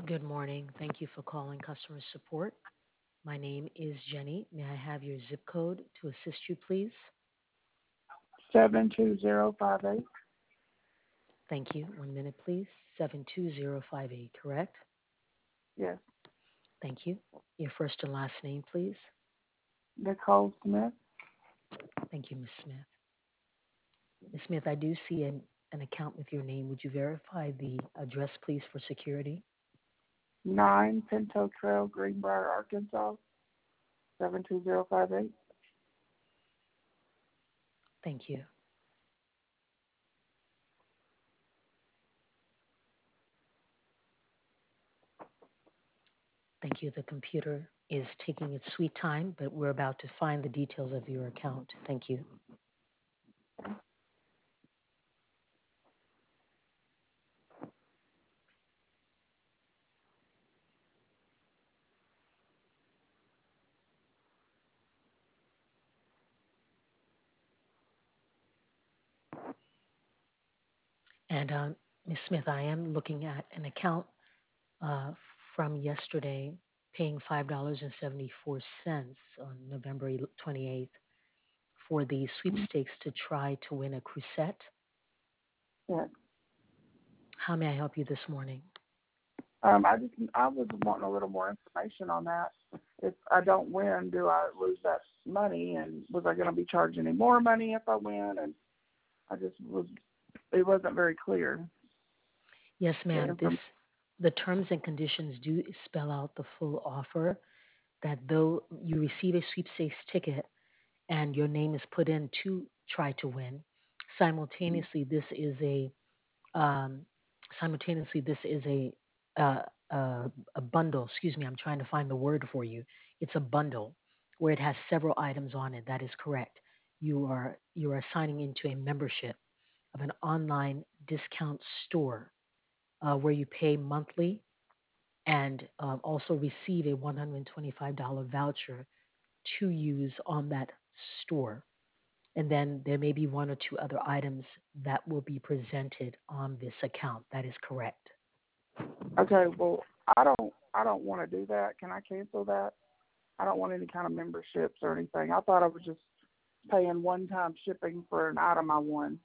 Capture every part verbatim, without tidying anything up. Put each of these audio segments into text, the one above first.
Good morning. Thank you for calling customer support. My name is Jenny. May I have your zip code to assist you, please? seven two zero five eight. Thank you. One minute, please. seven two zero five eight, correct? Yes. Thank you. Your first and last name, please. Nicole Smith. Thank you, Miz Smith. Miz Smith, I do see an, an account with your name. Would you verify the address, please, for security? nine Pinto Trail, Greenbrier, Arkansas. seven two zero five eight. Thank you. Thank you. The computer is taking its sweet time, but we're about to find the details of your account. Thank you. And um, Miz Smith, I am looking at an account uh, from yesterday, paying five dollars and seventy-four cents on November twenty-eighth for the sweepstakes to try to win a Crusette. Yes. How may I help you this morning? Um, I just I was wanting a little more information on that. If I don't win, do I lose that money? And was I going to be charged any more money if I win? And I just was it wasn't very clear. Yes, The ma'am. This inform- the terms and conditions do spell out the full offer that though you receive a sweepstakes ticket and your name is put in to try to win, simultaneously this is a um, simultaneously this is a uh, uh, a bundle. Excuse me, I'm trying to find the word for you. It's a bundle where it has several items on it. That is correct. You are you are signing into a membership of an online discount store uh, where you pay monthly and um, also receive a one hundred twenty-five dollars voucher to use on that store. And then there may be one or two other items that will be presented on this account. That is correct. okay, well, I don't I don't want to do that. Can I cancel that? I don't want any kind of memberships or anything. I thought I was just paying one time shipping for an item I won.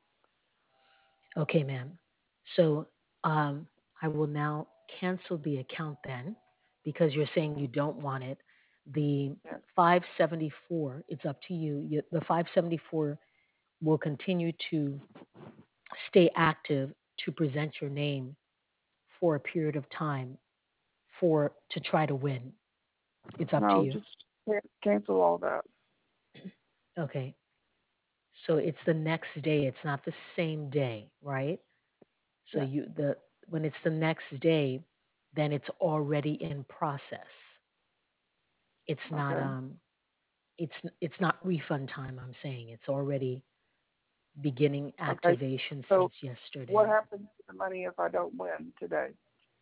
Okay, ma'am. So um, I will now cancel the account then because you're saying you don't want it. The Yes. five seventy-four, it's up to you. You- The five seventy-four will continue to stay active to present your name for a period of time for to try to win. It's up to No, you. just can- cancel all that. Okay. So it's the next day. It's not the same day, right? So Yeah. you the when it's the next day, then it's already in process. It's not Okay. um it's it's not refund time, I'm saying. It's already beginning Okay. activation So since what yesterday. happens to the money if I don't win today?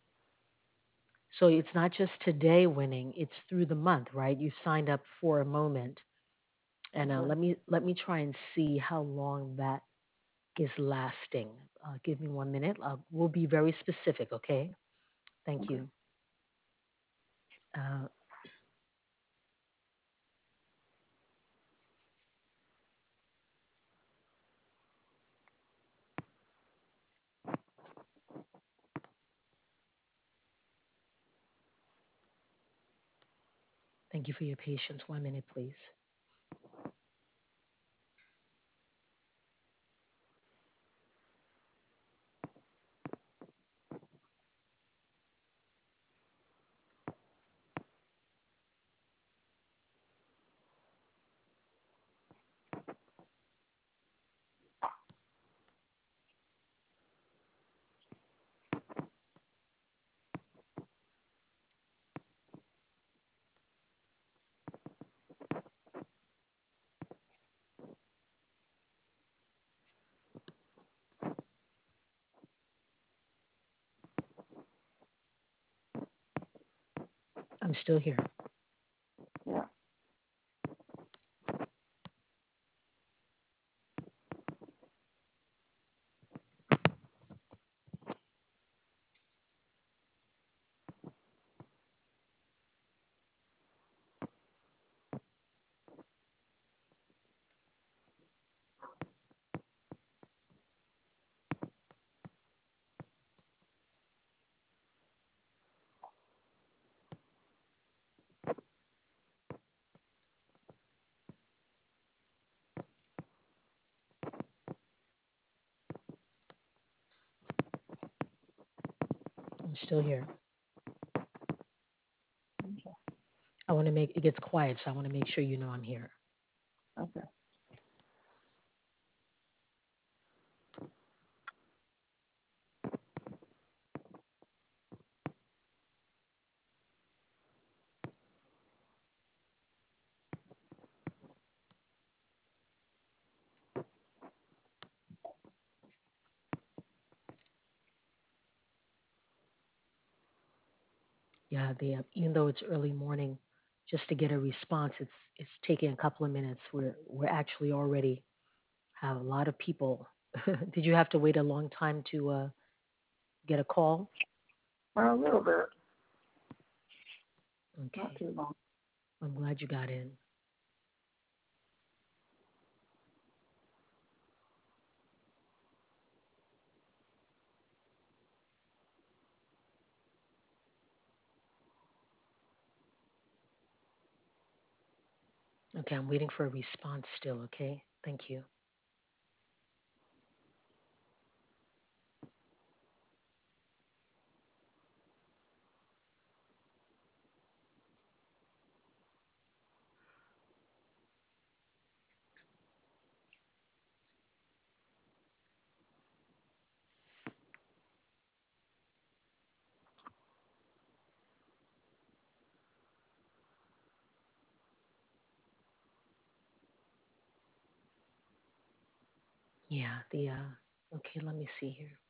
So it's not just today winning, it's through the month, right? You signed up for a moment. And uh, Okay. let me let me try and see how long that is lasting. Uh, give me one minute. Uh, we'll be very specific, okay? Thank Okay. you. Uh, thank you for your patience. One minute, please. I'm still here. Yeah. still here. Okay. I want to make it gets quiet, so I want to make sure you know I'm here. Okay. Yeah, the uh, even though it's early morning, just to get a response, it's it's taking a couple of minutes. We're we're actually already have a lot of people. Did you have to wait a long time to uh, get a call? Well, a little bit, not Okay, too long. I'm glad you got in. Okay, I'm waiting for a response still. Okay, thank you. Yeah, the uh, okay. Let me see here.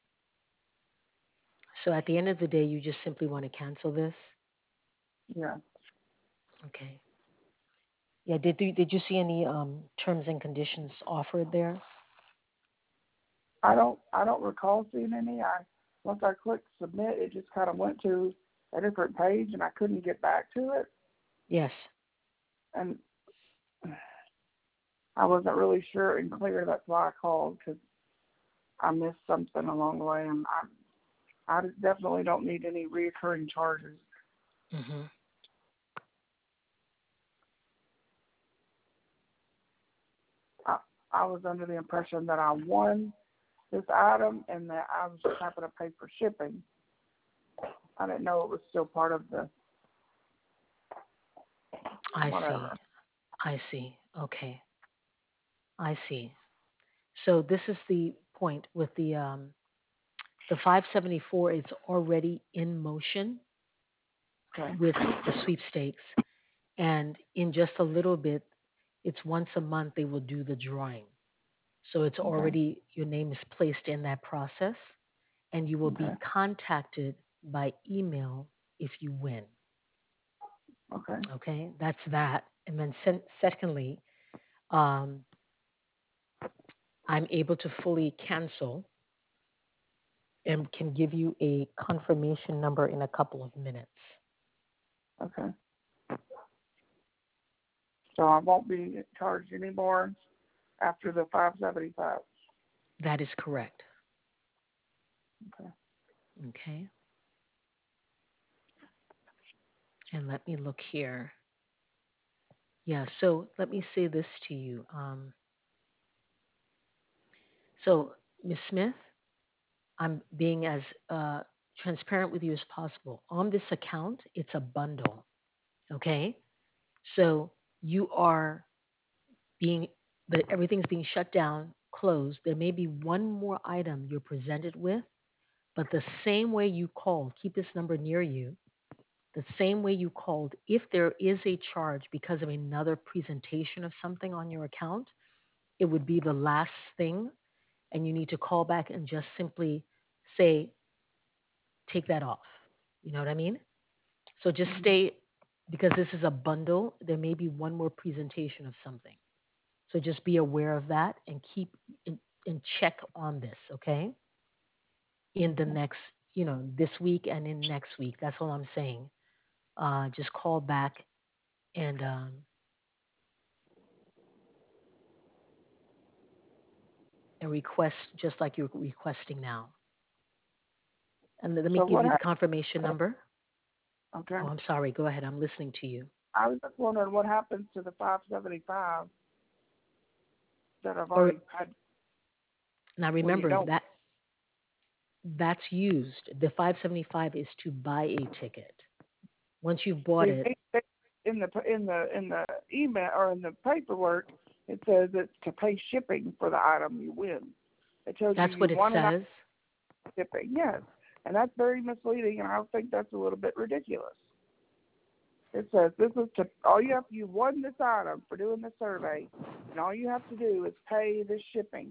So at the end of the day, you just simply want to cancel this. Yeah. Okay. Yeah. Did you, did you see any um, terms and conditions offered there? I don't I don't recall seeing any. I once I clicked submit, it just kind of went to a different page, and I couldn't get back to it. Yes. And I wasn't really sure and clear. That's why I called because I missed something along the way, and I I definitely don't need any reoccurring charges. Hmm. I I was under the impression that I won this item and that I was just having to pay for shipping. I didn't know it was still part of the I see. whatever. I see. Okay. I see. So this is the point with the um, the five seventy-four. It's already in motion Okay. with the sweepstakes, and in just a little bit, it's once a month they will do the drawing. So it's Okay. already your name is placed in that process, and you will be Okay. contacted by email if you win. Okay. Okay, that's that. And then sen- secondly, um, I'm able to fully cancel and can give you a confirmation number in a couple of minutes. Okay. So I won't be charged anymore after the five seventy five. That is correct. Okay. Okay. And let me look here. Yeah, so let me say this to you. Um, so, Miss Smith, I'm being as uh, transparent with you as possible. On this account, it's a bundle. Okay. So you are being, the, everything's being shut down, closed. There may be one more item you're presented with, but the same way you called, keep this number near you, the same way you called, if there is a charge because of another presentation of something on your account, it would be the last thing. And you need to call back and just simply say, take that off. You know what I mean? So just Mm-hmm. stay, because this is a bundle, there may be one more presentation of something. So just be aware of that and keep in, in check on this, okay? In the Okay. next, you know, this week and in next week. That's all I'm saying. Uh, just call back and um, and request just like you're requesting now. And let me So give what you the happened? confirmation number. Okay. Oh, I'm sorry. Go ahead. I'm listening to you. I was just wondering what happens to the five seventy five that I've Or already had now when you remember don't. that That's used. The five seventy-five is to buy a ticket. Once you've bought See, it, they, they, in the in the in the email or in the paperwork, it says it's to pay shipping for the item you win. It tells you that's what you it won an item says. shipping. Yes, and that's very misleading, and I think that's a little bit ridiculous. It says this is to all you have. You won this item for doing the survey, and all you have to do is pay the shipping.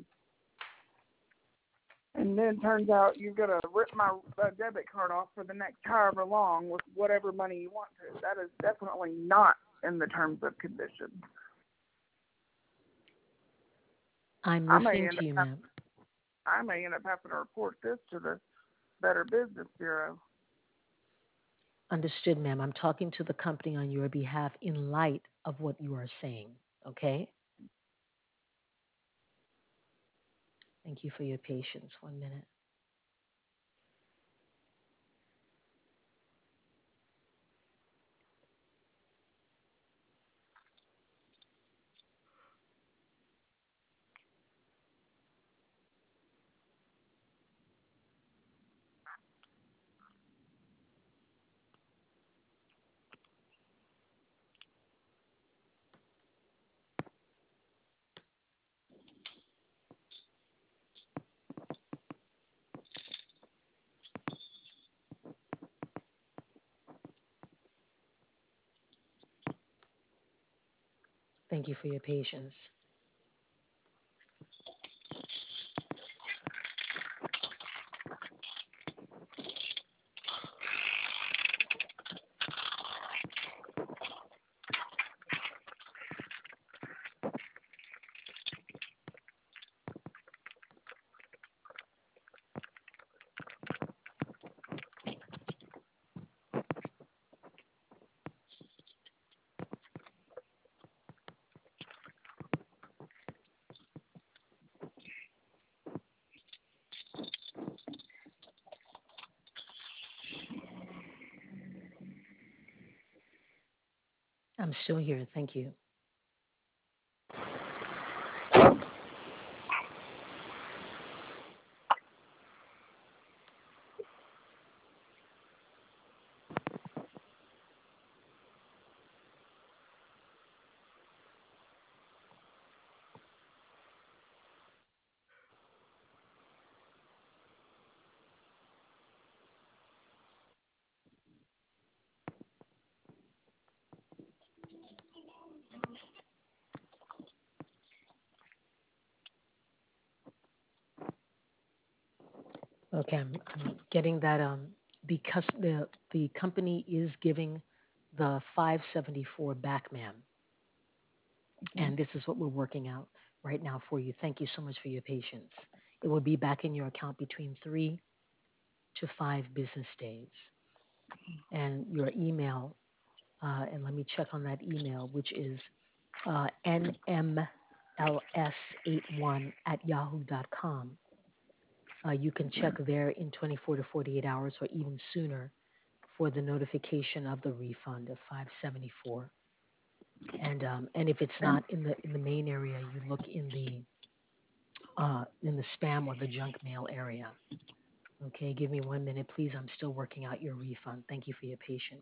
And then turns out you're gonna rip my uh, debit card off for the next however long with whatever money you want to. That is definitely not in the terms of conditions. I'm I may listening end to you, up ma'am. I may end up having to report this to the Better Business Bureau. Understood, ma'am. I'm talking to the company on your behalf in light of what you are saying. Okay? Thank you for your patience. One minute. Thank you for your patience. I'm still here. Thank you. Okay, I'm, I'm getting that um because the the company is giving the five seventy-four back, ma'am. Mm-hmm. And this is what we're working out right now for you. Thank you so much for your patience. It will be back in your account between three to five business days. And your email, uh, and let me check on that email, which is uh, n m l s eighty-one at yahoo dot com. Uh, you can check there in twenty-four to forty-eight hours or even sooner for the notification of the refund of five seventy-four. And um, and if it's And not in the in the main area, you look in the uh, in the spam or the junk mail area. Okay, give me one minute, please. I'm still working out your refund. Thank you for your patience.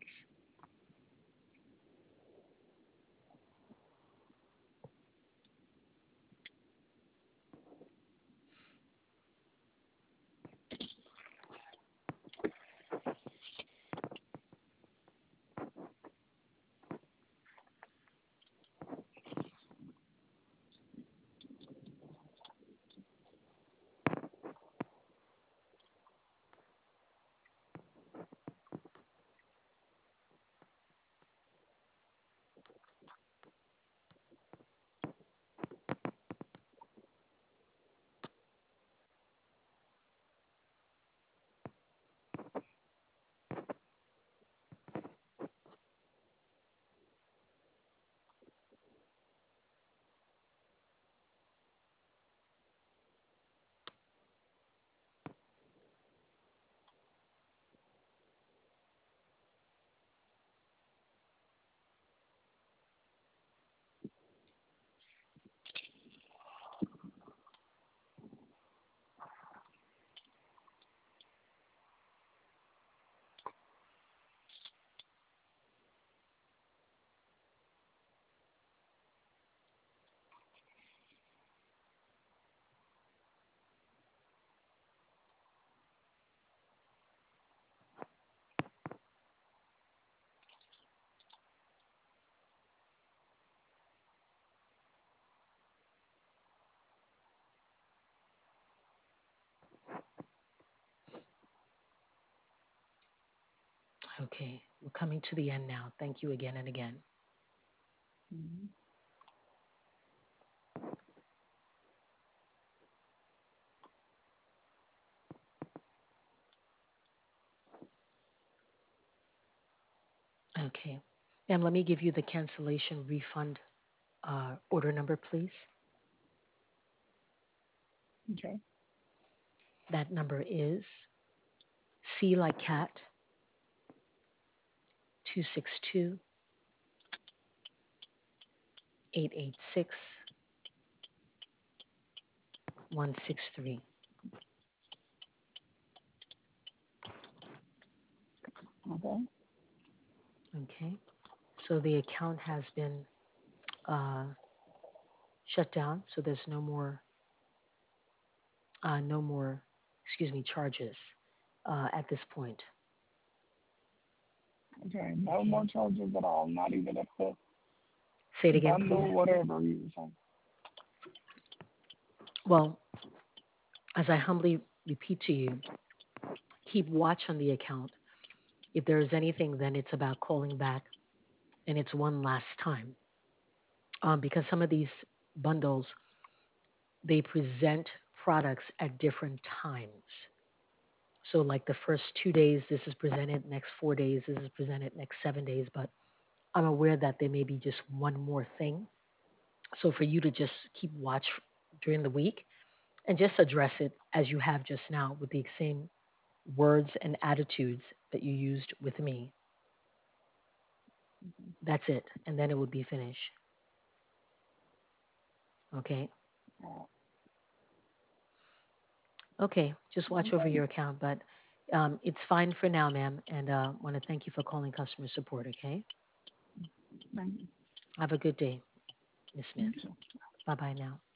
Okay, we're coming to the end now. Thank you again and again. Mm-hmm. Okay. Ma'am, let me give you the cancellation refund uh, order number, please. Okay. That number is C like cat two six two, eight eight six, one six three. Okay. Okay. So the account has been uh, shut down. So there's no more, uh, no more, excuse me, charges uh, at this point. Okay. No more Okay. charges at all. Not even if the Say it again, bundle, please. whatever you were saying. Well, as I humbly repeat to you, keep watch on the account. If there is anything, then it's about calling back and it's one last time. Um, because some of these bundles, they present products at different times. So, like the first two days, this is presented, next four days, this is presented, next seven days. But I'm aware that there may be just one more thing. So, for you to just keep watch during the week and just address it as you have just now with the same words and attitudes that you used with me. That's it. And then it would be finished. Okay. Uh, Okay. Just watch over okay. your account. But um, it's fine for now, ma'am. And I uh, want to thank you for calling customer support. Okay. Thank you. Have a good day, Miss Smith. You too. Bye bye now.